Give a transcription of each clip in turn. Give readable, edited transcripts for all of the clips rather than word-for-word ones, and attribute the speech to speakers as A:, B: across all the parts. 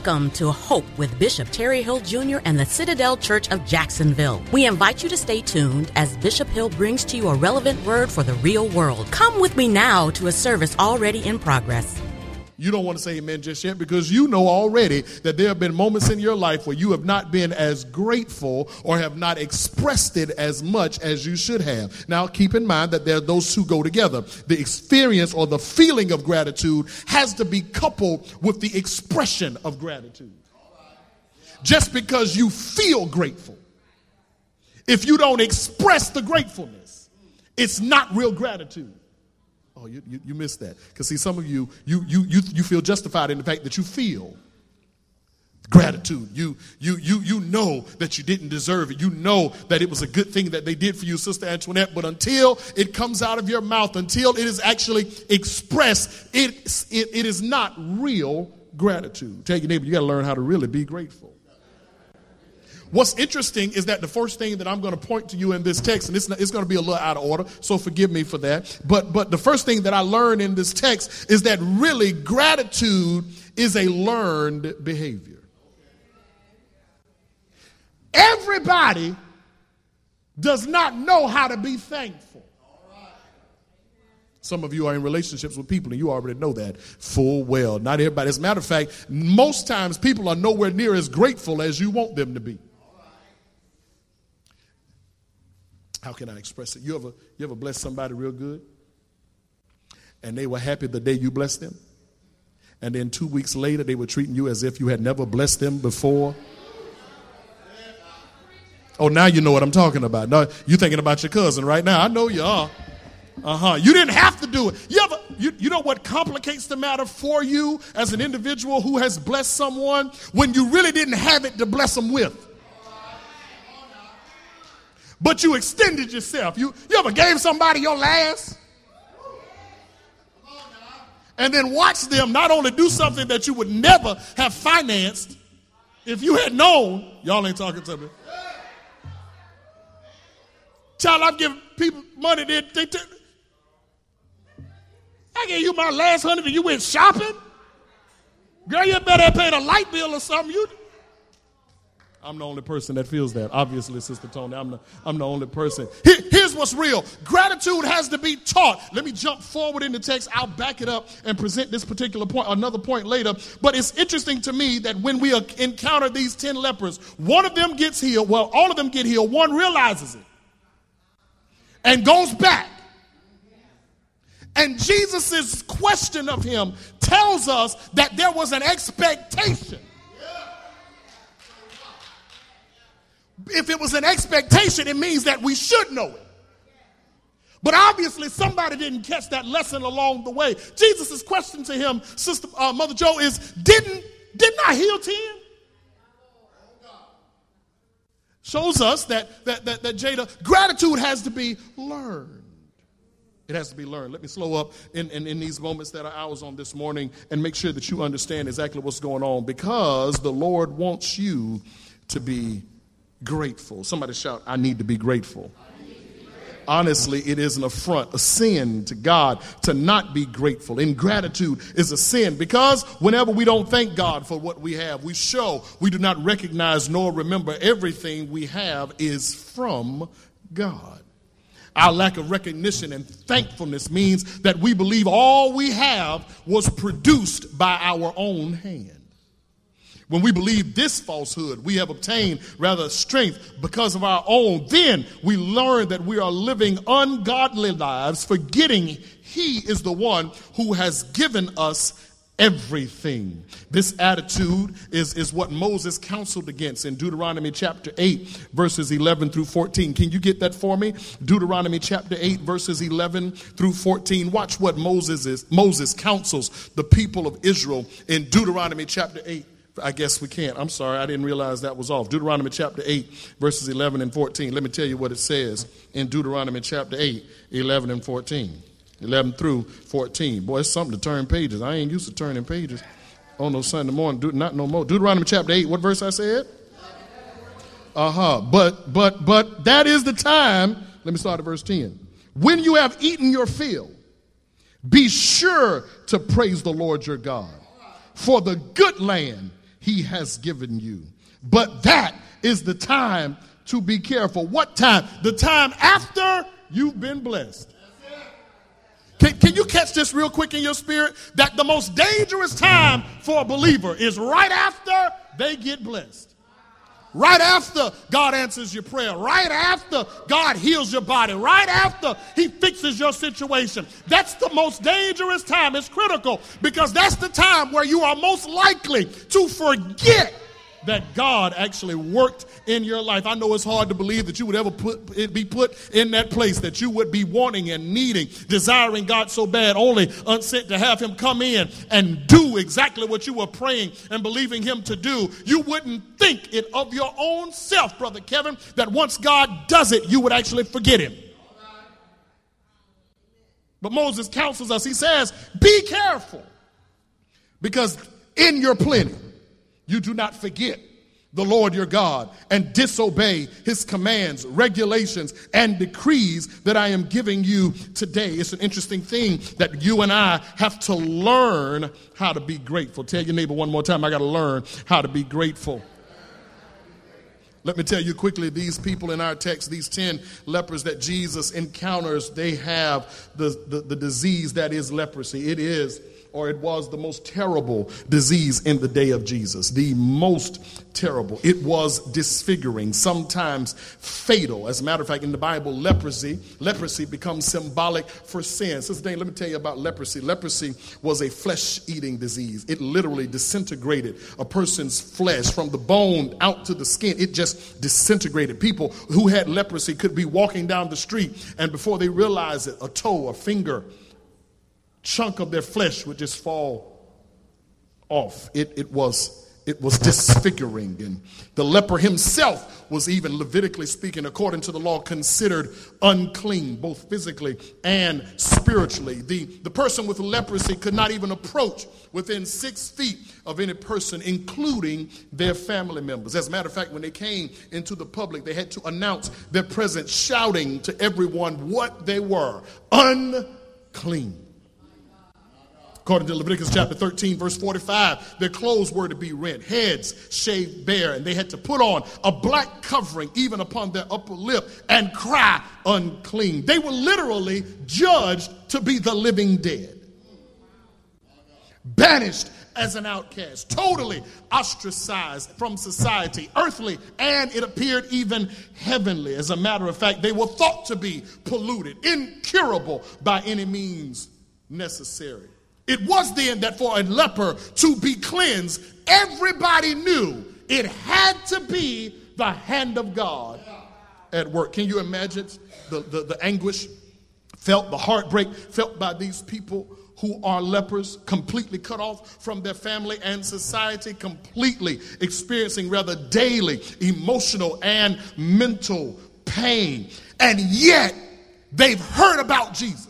A: Welcome to Hope with Bishop Terry Hill Jr. and the Citadel Church of Jacksonville. We invite you to stay tuned as Bishop Hill brings to you a relevant word for the real world. Come with me now to a service already in progress.
B: You don't want to say amen just yet because you know already that there have been moments in your life where you have not been as grateful or have not expressed it as much as you should have. Now, keep in mind that there are those who go together. The experience or the feeling of gratitude has to be coupled with the expression of gratitude. Just because you feel grateful, if you don't express the gratefulness, it's not real gratitude. Oh, you missed that. Because see, some of you feel justified in the fact that you feel gratitude. You know that you didn't deserve it. You know that it was a good thing that they did for you, Sister Antoinette. But until it comes out of your mouth, until it is actually expressed, it is not real gratitude. Tell your neighbor, you got to learn how to really be grateful. What's interesting is that the first thing that I'm going to point to you in this text, and it's going to be a little out of order, so forgive me for that. But the first thing that I learned in this text is that really gratitude is a learned behavior. Everybody does not know how to be thankful. Some of you are in relationships with people and you already know that full well. Not everybody. As a matter of fact, most times people are nowhere near as grateful as you want them to be. How can I express it? You ever bless somebody real good? And they were happy the day you blessed them? And then 2 weeks later, they were treating you as if you had never blessed them before? Oh, now you know what I'm talking about. Now, you're thinking about your cousin right now. I know you are. You didn't have to do it. You know what complicates the matter for you as an individual who has blessed someone? When you really didn't have it to bless them with. But you extended yourself. You ever gave somebody your last? And then watch them not only do something that you would never have financed if you had known. Y'all ain't talking to me. Child, I've given people money. I gave you my last $100 and you went shopping? Girl, you better have paid a light bill or something. I'm the only person that feels that. Obviously, Sister Tony, I'm the only person. Here's what's real. Gratitude has to be taught. Let me jump forward in the text. I'll back it up and present this particular point, another point later. But it's interesting to me that when we encounter these 10 lepers, one of them gets healed. Well, all of them get healed. One realizes it and goes back. And Jesus' question of him tells us that there was an expectation. If it was an expectation, it means that we should know it. But obviously, somebody didn't catch that lesson along the way. Jesus' question to him, Sister Mother Joe, is, didn't I heal 10? Shows us that Jada, gratitude has to be learned. It has to be learned. Let me slow up in these moments that are ours on this morning and make sure that you understand exactly what's going on, because the Lord wants you to be grateful. Somebody shout, I need to be grateful. Honestly, it is an affront, a sin to God to not be grateful. Ingratitude is a sin because whenever we don't thank God for what we have, we show we do not recognize nor remember everything we have is from God. Our lack of recognition and thankfulness means that we believe all we have was produced by our own hand. When we believe this falsehood, we have obtained rather strength because of our own. Then we learn that we are living ungodly lives, forgetting He is the one who has given us everything. This attitude is what Moses counseled against in Deuteronomy chapter 8, verses 11 through 14. Can you get that for me? Deuteronomy chapter 8, verses 11 through 14. Watch what Moses counsels the people of Israel in Deuteronomy chapter 8. I guess we can't. I'm sorry. I didn't realize that was off. Deuteronomy chapter 8, verses 11 and 14. Let me tell you what it says in Deuteronomy chapter 8, 11 and 14. 11 through 14. Boy, it's something to turn pages. I ain't used to turning pages on no Sunday morning. Not no more. Deuteronomy chapter 8. What verse I said? But that is the time. Let me start at verse 10. When you have eaten your fill, be sure to praise the Lord your God for the good land he has given you. But that is the time to be careful. What time? The time after you've been blessed. Can you catch this real quick in your spirit? That the most dangerous time for a believer is right after they get blessed. Right after God answers your prayer. Right after God heals your body. Right after he fixes your situation. That's the most dangerous time. It's critical because that's the time where you are most likely to forget that God actually worked in your life. I know it's hard to believe that you would ever be put in that place, that you would be wanting and needing, desiring God so bad, only unsent to have him come in and do exactly what you were praying and believing him to do. You wouldn't think it of your own self, Brother Kevin, that once God does it, you would actually forget him. But Moses counsels us. He says, be careful, because in your plenty, you do not forget the Lord your God and disobey his commands, regulations, and decrees that I am giving you today. It's an interesting thing that you and I have to learn how to be grateful. Tell your neighbor one more time, I got to learn how to be grateful. Let me tell you quickly, these people in our text, these 10 lepers that Jesus encounters, they have the disease that is leprosy. It was the most terrible disease in the day of Jesus. The most terrible. It was disfiguring, sometimes fatal. As a matter of fact, in the Bible, leprosy becomes symbolic for sin. Sister Dane, let me tell you about leprosy. Leprosy was a flesh-eating disease. It literally disintegrated a person's flesh from the bone out to the skin. It just disintegrated. People who had leprosy could be walking down the street, and before they realized it, a toe, a finger, chunk of their flesh would just fall off. It was disfiguring. And the leper himself was, even Levitically speaking, according to the law, considered unclean, both physically and spiritually. The person with leprosy could not even approach within 6 feet of any person, including their family members. As a matter of fact, when they came into the public, they had to announce their presence, shouting to everyone what they were: unclean. According to Leviticus chapter 13, verse 45, their clothes were to be rent, heads shaved bare, and they had to put on a black covering even upon their upper lip and cry, unclean. They were literally judged to be the living dead, banished as an outcast, totally ostracized from society, earthly, and it appeared even heavenly. As a matter of fact, they were thought to be polluted, incurable by any means necessary. It was then that for a leper to be cleansed, everybody knew it had to be the hand of God at work. Can you imagine the anguish felt, the heartbreak felt by these people who are lepers, completely cut off from their family and society, completely experiencing rather daily emotional and mental pain. And yet they've heard about Jesus.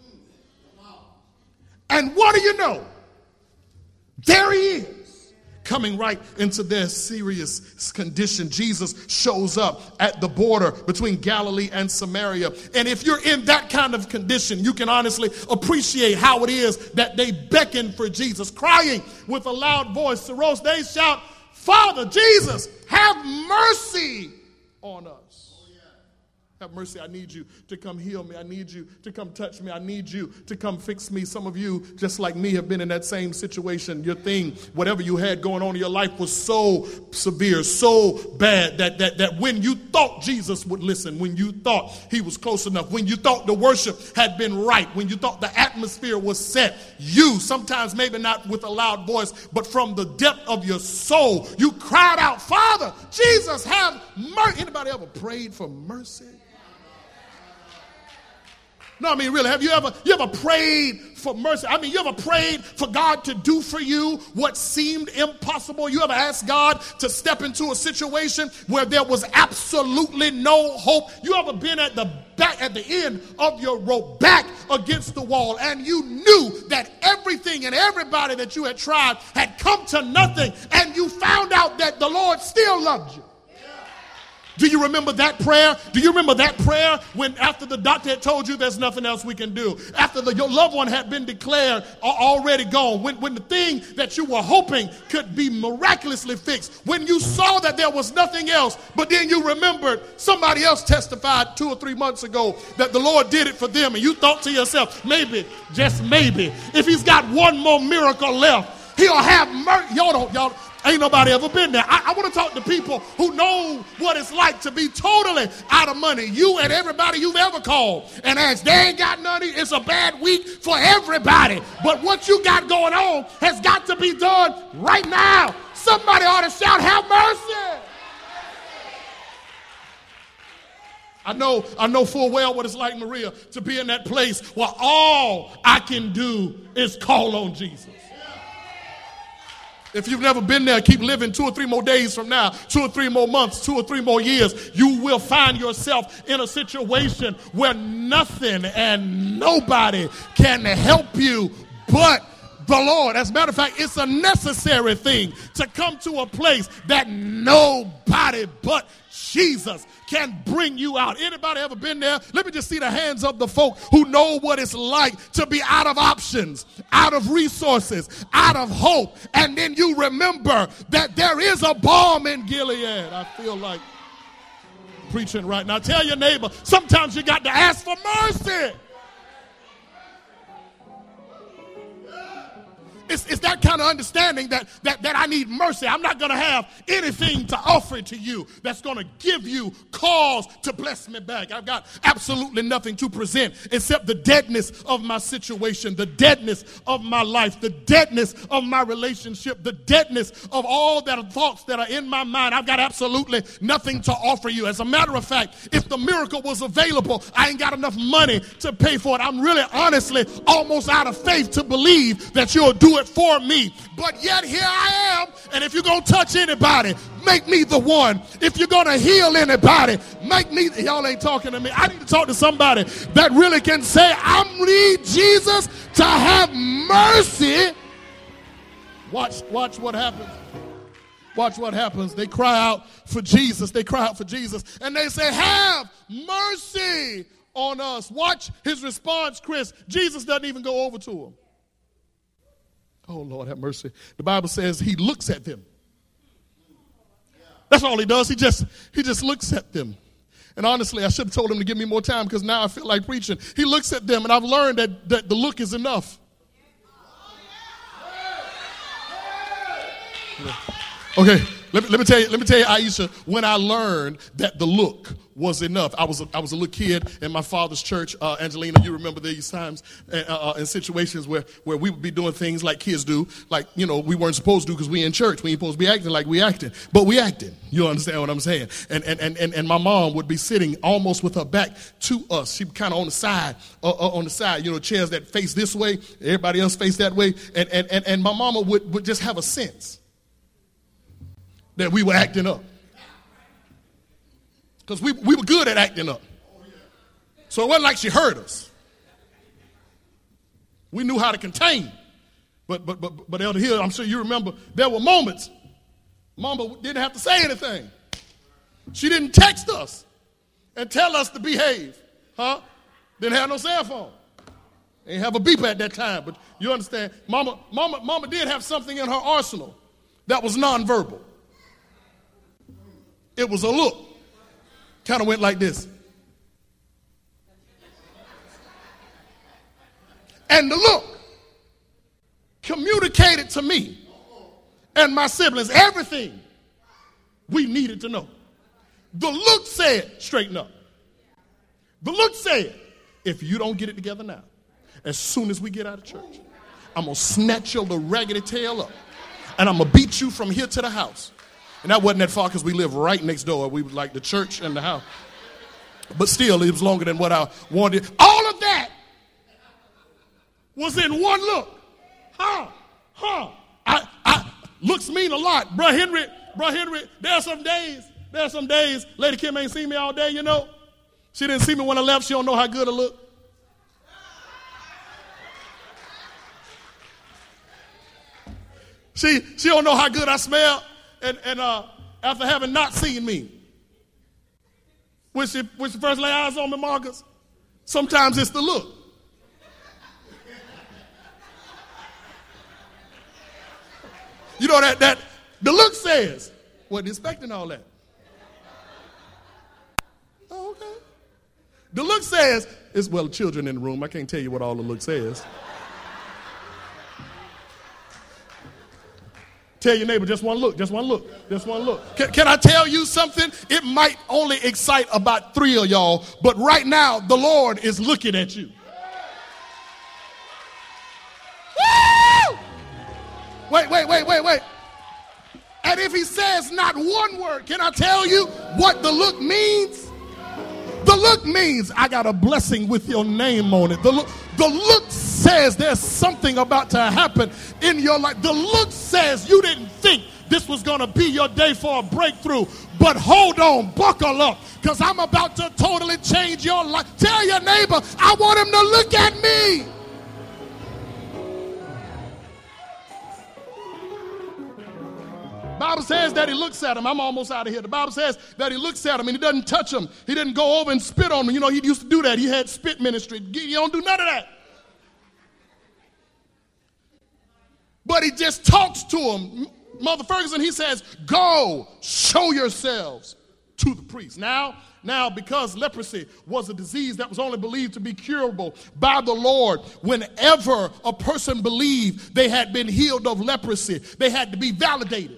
B: And what do you know? There he is, coming right into their serious condition. Jesus shows up at the border between Galilee and Samaria. And if you're in that kind of condition, you can honestly appreciate how it is that they beckon for Jesus, crying with a loud voice. Saros, they shout, Father, Jesus, have mercy on us. Have mercy. I need you to come heal me. I need you to come touch me. I need you to come fix me. Some of you, just like me, have been in that same situation. Your thing, whatever you had going on in your life, was so severe, so bad that when you thought Jesus would listen, when you thought he was close enough, when you thought the worship had been right, when you thought the atmosphere was set, you, sometimes maybe not with a loud voice, but from the depth of your soul, you cried out, Father, Jesus, have mercy. Anybody ever prayed for mercy? No, I mean, really, have you ever prayed for mercy? I mean, you ever prayed for God to do for you what seemed impossible? You ever asked God to step into a situation where there was absolutely no hope? You ever been at the end of your rope, back against the wall, and you knew that everything and everybody that you had tried had come to nothing, and you found out that the Lord still loved you? Do you remember that prayer? Do you remember that prayer when after the doctor had told you there's nothing else we can do? After your loved one had been declared already gone. When the thing that you were hoping could be miraculously fixed. When you saw that there was nothing else, but then you remembered somebody else testified 2 or 3 months ago that the Lord did it for them. And you thought to yourself, maybe, just maybe, if he's got one more miracle left, he'll have mercy. Y'all, ain't nobody ever been there. I want to talk to people who know what it's like to be totally out of money. You and everybody you've ever called and asked, they ain't got none. It's a bad week for everybody. But what you got going on has got to be done right now. Somebody ought to shout, have mercy. I know full well what it's like, Maria, to be in that place where all I can do is call on Jesus. If you've never been there, keep living 2 or 3 more days from now, 2 or 3 more months, 2 or 3 more years, you will find yourself in a situation where nothing and nobody can help you but the Lord. As a matter of fact, it's a necessary thing to come to a place that nobody but Jesus can bring you out. Anybody ever been there? Let me just see the hands of the folk who know what it's like to be out of options, out of resources, out of hope. And then you remember that there is a balm in Gilead. I feel like preaching right now. Tell your neighbor, sometimes you got to ask for mercy. It's that kind of understanding that I need mercy. I'm not going to have anything to offer to you that's going to give you cause to bless me back. I've got absolutely nothing to present except the deadness of my situation, the deadness of my life, the deadness of my relationship, the deadness of all the thoughts that are in my mind. I've got absolutely nothing to offer you. As a matter of fact, if the miracle was available, I ain't got enough money to pay for it. I'm really honestly almost out of faith to believe that you'll do it for me. But yet here I am, and if you're going to touch anybody, make me the one. If you're going to heal anybody, make me. Y'all ain't talking to me. I need to talk to somebody that really can say, I need Jesus to have mercy. Watch what happens. Watch what happens. They cry out for Jesus. They cry out for Jesus, and they say, have mercy on us. Watch his response, Chris. Jesus doesn't even go over to him. Oh, Lord, have mercy. The Bible says he looks at them. That's all he does. He just looks at them. And honestly, I should have told him to give me more time because now I feel like preaching. He looks at them, and I've learned that the look is enough. Okay, let me tell you, Aisha, when I learned that the look was enough. I was a little kid in my father's church. Angelina, you remember these times in situations where we would be doing things like kids do, like, you know, we weren't supposed to do because we in church. We ain't supposed to be acting like we acting, but we acting. You understand what I'm saying? And my mom would be sitting almost with her back to us. She kind of on the side, you know, chairs that face this way, everybody else face that way. And my mama would just have a sense that we were acting up. Because we were good at acting up. So it wasn't like she heard us. We knew how to contain. But Elder Hill, I'm sure you remember, there were moments Mama didn't have to say anything. She didn't text us and tell us to behave. Didn't have no cell phone. Ain't have a beep at that time, but you understand. Mama did have something in her arsenal that was nonverbal. It was a look. Kind of went like this. And the look communicated to me and my siblings everything we needed to know. The look said, straighten up. The look said, if you don't get it together now, as soon as we get out of church, I'm going to snatch your little raggedy tail up and I'm going to beat you from here to the house. And that wasn't that far because we live right next door. We was like the church and the house. But still, it was longer than what I wanted. All of that was in one look. Looks mean a lot. Bruh Henry, there are some days, Lady Kim ain't seen me all day, you know. She didn't see me when I left. She don't know how good I look. She don't know how good I smell. And after having not seen me Which you first lay eyes on me, Marcus? Sometimes it's the look. You know that the look says, wasn't expecting all that. Oh, okay. The look says, it's, well, children in the room. I can't tell you what all the look says. Tell your neighbor, just one look, just one look, just one look. Can I tell you something? It might only excite about 3 of y'all, but right now, the Lord is looking at you. Woo! Wait. And if he says not one word, can I tell you what the look means? The look means I got a blessing with your name on it. The look says there's something about to happen in your life. The look says you didn't think this was going to be your day for a breakthrough. But hold on, buckle up, because I'm about to totally change your life. Tell your neighbor, I want him to look at me. The Bible says that he looks at him. I'm almost out of here. The Bible says that he looks at him and he doesn't touch him. He didn't go over and spit on him. You know, he used to do that. He had spit ministry. You don't do none of that. But he just talks to him. Mother Ferguson, he says, go show yourselves to the priest. Now, because leprosy was a disease that was only believed to be curable by the Lord, whenever a person believed they had been healed of leprosy, they had to be validated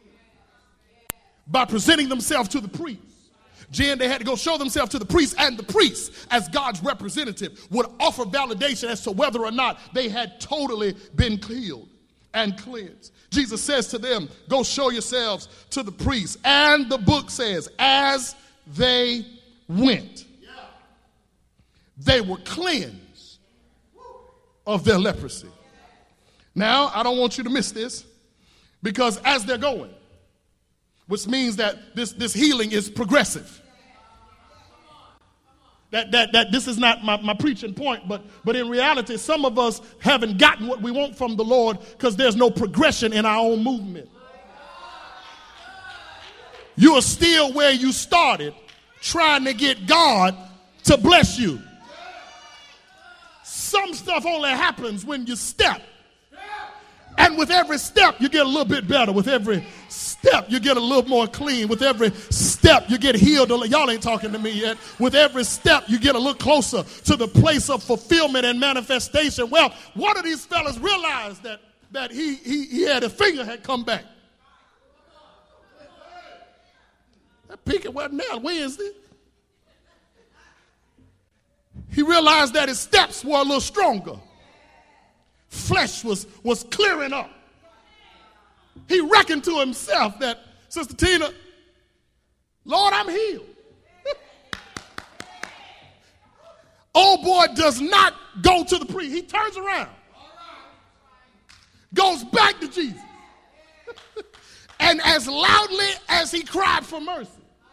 B: by presenting themselves to the priest. Jen, they had to go show themselves to the priest, and the priest, as God's representative, would offer validation as to whether or not they had totally been healed and cleansed. Jesus says to them, go show yourselves to the priest. And the book says, as they went, they were cleansed of their leprosy. Now, I don't want you to miss this, because as they're going, which means that this healing is progressive. That this is not my preaching point, but in reality, some of us haven't gotten what we want from the Lord because there's no progression in our own movement. You are still where you started, trying to get God to bless you. Some stuff only happens when you step. And with every step, you get a little bit better. With every step, you get a little more clean. With every step, you get healed. Y'all ain't talking to me yet. With every step, you get a little closer to the place of fulfillment and manifestation. Well, one of these fellas realized that he had a finger had come back. That pinky wasn't there Wednesday. He realized that his steps were a little stronger. Flesh was clearing up. He reckoned to himself that, Sister Tina, Lord, I'm healed. Old boy does not go to the priest. He turns around, goes back to Jesus. And as loudly as he cried for mercy,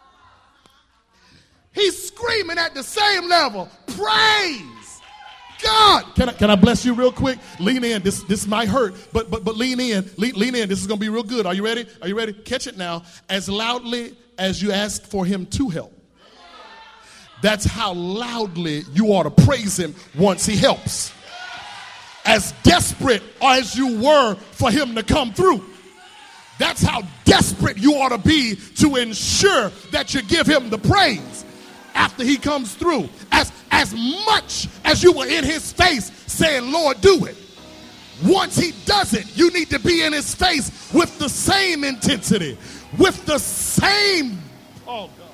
B: he's screaming at the same level, praise God. Can I bless you real quick? Lean in. This might hurt, but lean in. Lean in. This is going to be real good. Are you ready? Are you ready? Catch it now. As loudly as you ask for him to help, that's how loudly you ought to praise him once he helps. As desperate as you were for him to come through, that's how desperate you ought to be to ensure that you give him the praise after he comes through. As much as you were in his face saying, Lord, do it. Once he does it, you need to be in his face with the same intensity, with the same, oh God.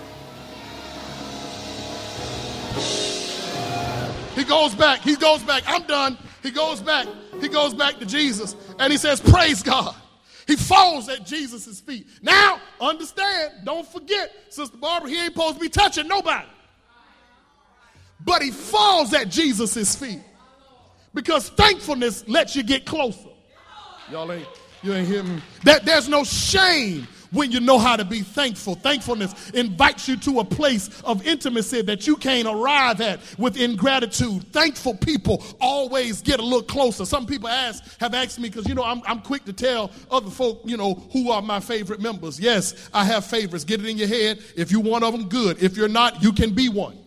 B: He goes back, I'm done. He goes back to Jesus, and he says, praise God. He falls at Jesus' feet. Now, understand, don't forget, Sister Barbara, he ain't supposed to be touching nobody. But he falls at Jesus' feet because thankfulness lets you get closer. You ain't hear me. There's no shame when you know how to be thankful. Thankfulness invites you to a place of intimacy that you can't arrive at with ingratitude. Thankful people always get a little closer. Some people have asked me, because, I'm quick to tell other folk, who are my favorite members. Yes, I have favorites. Get it in your head. If you're one of them, good. If you're not, you can be one.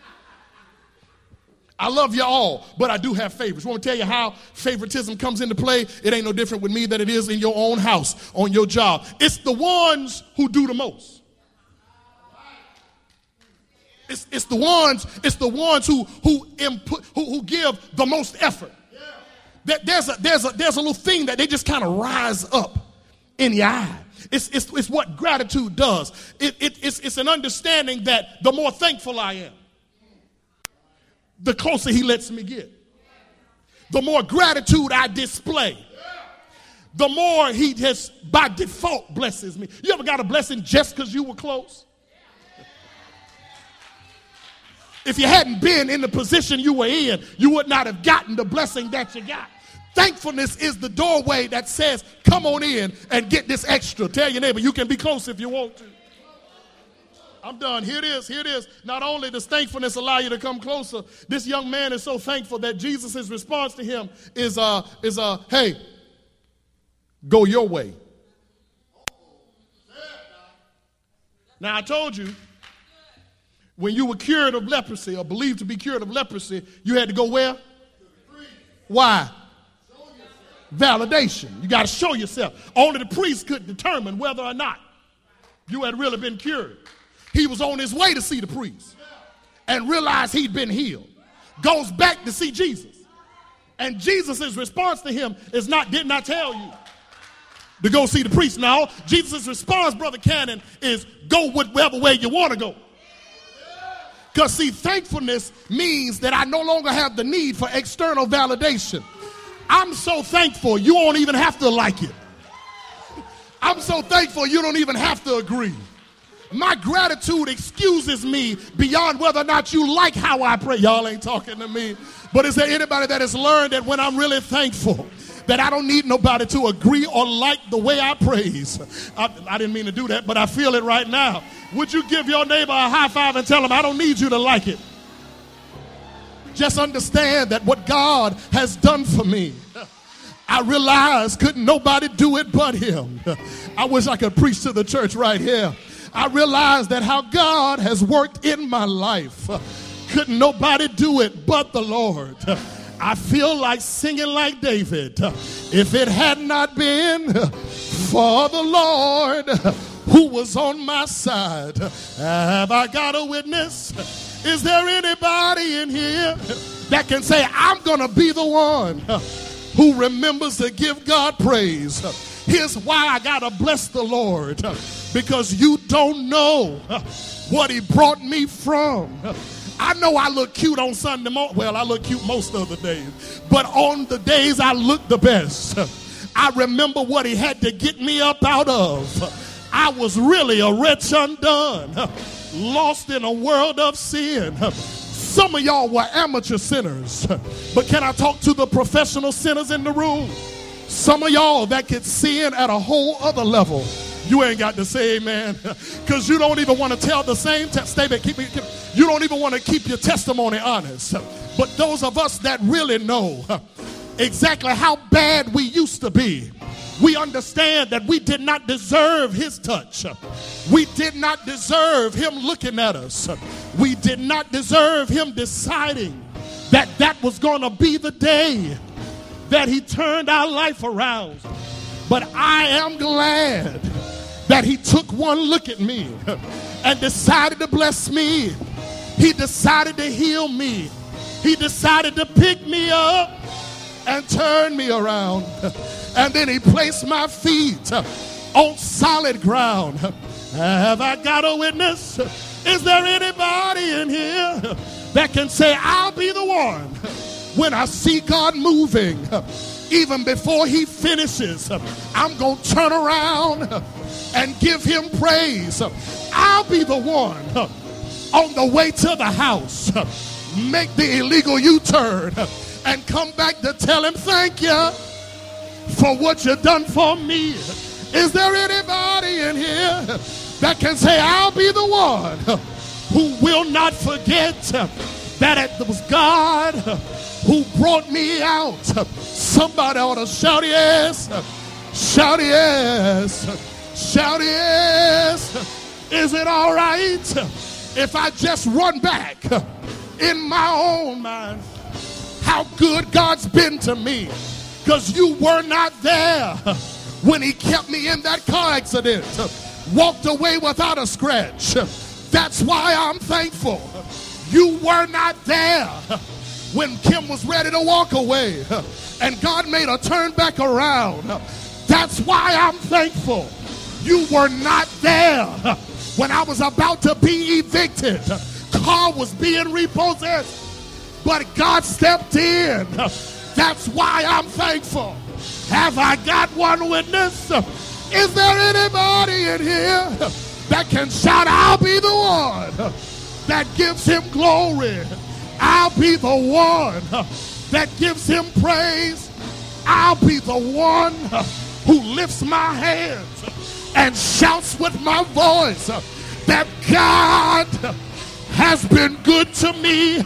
B: I love you all, but I do have favorites. I want to tell you how favoritism comes into play. It ain't no different with me than it is in your own house, on your job. It's the ones who do the most. It's the ones who give the most effort. There's a little thing that they just kind of rise up in your eye. It's what gratitude does. It's an understanding that the more thankful I am, the closer he lets me get. The more gratitude I display, the more he just by default blesses me. You ever got a blessing just because you were close? If you hadn't been in the position you were in, you would not have gotten the blessing that you got. Thankfulness is the doorway that says, come on in and get this extra. Tell your neighbor, you can be close if you want to. I'm done. Here it is. Not only does thankfulness allow you to come closer, this young man is so thankful that Jesus' response to him is hey, go your way. Now, I told you, when you were cured of leprosy or believed to be cured of leprosy, you had to go where? Why? Validation. You got to show yourself. Only the priest could determine whether or not you had really been cured. He was on his way to see the priest and realized he'd been healed. Goes back to see Jesus. And Jesus' response to him is didn't I tell you to go see the priest? No, Jesus' response, Brother Cannon, is go whatever way you want to go. Because, see, thankfulness means that I no longer have the need for external validation. I'm so thankful you won't even have to like it. I'm so thankful you don't even have to agree. My gratitude excuses me beyond whether or not you like how I pray. Y'all ain't talking to me. But is there anybody that has learned that when I'm really thankful, that I don't need nobody to agree or like the way I praise? I didn't mean to do that, but I feel it right now. Would you give your neighbor a high five and tell him, I don't need you to like it. Just understand that what God has done for me, I realized couldn't nobody do it but him. I wish I could preach to the church right here. I realized that how God has worked in my life, couldn't nobody do it but the Lord. I feel like singing like David. If it had not been for the Lord who was on my side, have I got a witness? Is there anybody in here that can say, I'm going to be the one who remembers to give God praise? Here's why I got to bless the Lord. Because you don't know what he brought me from. I know I look cute on Sunday morning. Well, I look cute most of the days. But on the days I look the best, I remember what he had to get me up out of. I was really a wretch undone, lost in a world of sin. Some of y'all were amateur sinners. But can I talk to the professional sinners in the room? Some of y'all that could sin at a whole other level. You ain't got to say amen, because you don't even want to tell the same statement. You don't even want to keep your testimony honest. But those of us that really know exactly how bad we used to be, we understand that we did not deserve his touch. We did not deserve him looking at us. We did not deserve him deciding that that was going to be the day that he turned our life around. But I am glad that he took one look at me and decided to bless me. He decided to heal me. He decided to pick me up and turn me around. And then he placed my feet on solid ground. Have I got a witness? Is there anybody in here that can say, I'll be the one when I see God moving? Even before he finishes, I'm going to turn around and give him praise. I'll be the one on the way to the house, make the illegal U-turn and come back to tell him thank you for what you done for me. Is there anybody anybody in here that can say, I'll be the one who will not forget that it was God who brought me out? Somebody ought to shout yes. Shout yes. Shout yes. Is it all right if I just run back in my own mind how good God's been to me? Because you were not there when he kept me in that car accident, walked away without a scratch. That's why I'm thankful. You were not there when Kim was ready to walk away and God made her turn back around. That's why I'm thankful. You were not there when I was about to be evicted. Car was being repossessed, but God stepped in. That's why I'm thankful. Have I got one witness? Is there anybody in here that can shout, I'll be the one that gives him glory? I'll be the one that gives him praise. I'll be the one who lifts my hands and shouts with my voice that God has been good to me.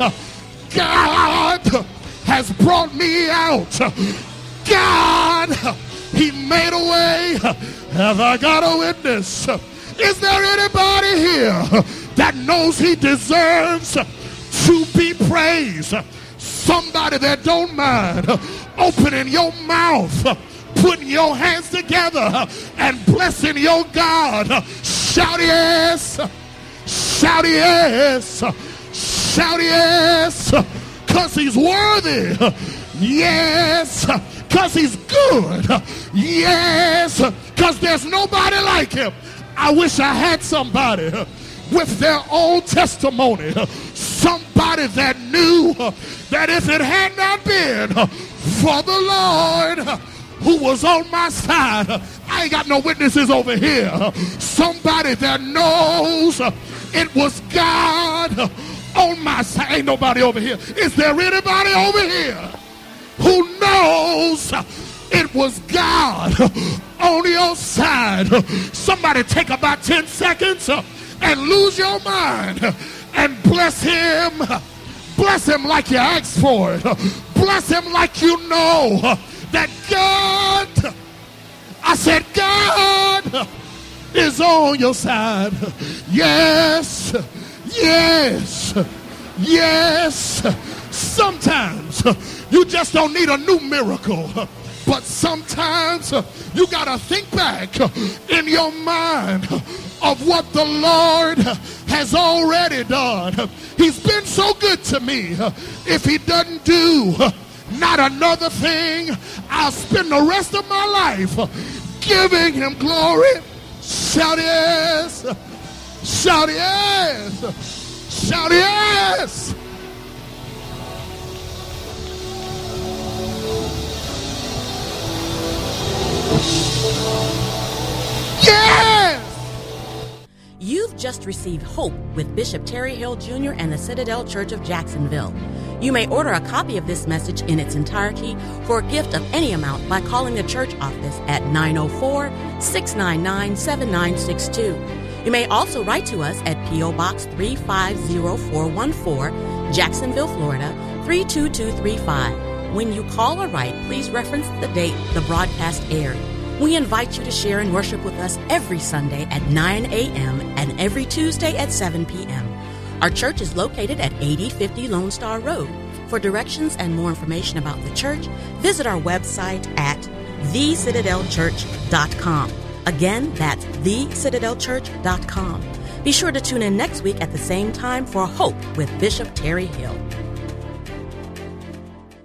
B: God has brought me out. God, he made a way. Have I got a witness? Is there anybody here that knows he deserves to be praised? Somebody that don't mind opening your mouth, putting your hands together and blessing your God. Shout yes. Shout yes. Shout yes. Because he's worthy. Yes. Because he's good. Yes. Because there's nobody like him. I wish I had somebody with their own testimony. Somebody that knew that if it had not been for the Lord who was on my side, I ain't got no witnesses over here. Somebody that knows it was God on my side. Ain't nobody over here. Is there anybody over here who knows it was God on your side? Somebody take about 10 seconds and lose your mind and bless him. Bless him like you asked for it. Bless him like you know that God, I said God is on your side. Yes, yes, yes. Sometimes you just don't need a new miracle, but sometimes you got to think back in your mind of what the Lord has already done. He's been so good to me. If he doesn't do not another thing, I'll spend the rest of my life giving him glory. Shout yes. Shout yes. Shout yes. Yes.
A: You've just received Hope with Bishop Terry Hill Jr. and the Citadel Church of Jacksonville. You may order a copy of this message in its entirety for a gift of any amount by calling the church office at 904-699-7962. You may also write to us at P.O. Box 350414, Jacksonville, Florida 32235. When you call or write, please reference the date the broadcast aired. We invite you to share and worship with us every Sunday at 9 a.m. and every Tuesday at 7 p.m. Our church is located at 8050 Lone Star Road. For directions and more information about the church, visit our website at thecitadelchurch.com. Again, that's thecitadelchurch.com. Be sure to tune in next week at the same time for Hope with Bishop Terry Hill.